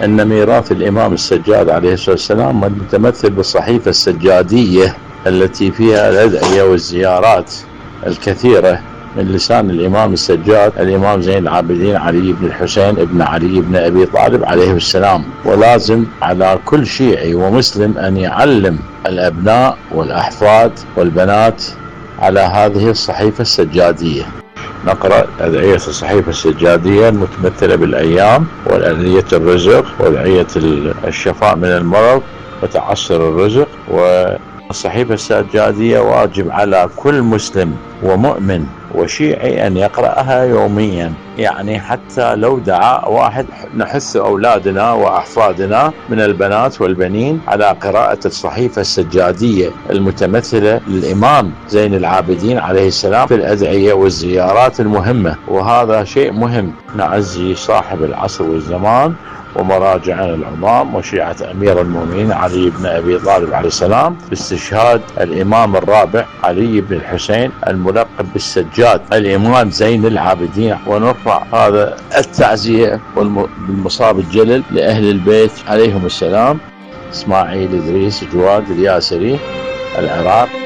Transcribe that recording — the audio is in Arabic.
أن ميراث الإمام السجاد عليه الصلاة والسلام متمثل بالصحيفة السجادية التي فيها الأدعية والزيارات الكثيرة من لسان الإمام السجاد الإمام زين العابدين علي بن الحسين ابن علي بن أبي طالب عليه السلام. ولازم على كل شيعي ومسلم أن يعلم الأبناء والأحفاد والبنات على هذه الصحيفة السجادية. نقرأ أدعية الصحيفة السجادية المتمثلة بالأيام والأدعية الرزق وأدعية الشفاء من المرض وتعسر الرزق. والصحيفة السجادية واجب على كل مسلم ومؤمن وشيعي أن يقرأها يوميا، يعني حتى لو دعا واحد نحث أولادنا وأحفادنا من البنات والبنين على قراءة الصحيفة السجادية المتمثلة للإمام زين العابدين عليه السلام في الأدعية والزيارات المهمة. وهذا شيء مهم نعزي صاحب العصر والزمان ومراجعنا العظام وشيعة أمير المؤمنين علي بن أبي طالب عليه السلام باستشهاد الإمام الرابع علي بن الحسين الملقب بالسجاد الإمام زين العابدين. ونرفع هذا التعزية بالمصاب الجلل لأهل البيت عليهم السلام: إسماعيل، إدريس، جواد، الياسري، العراق،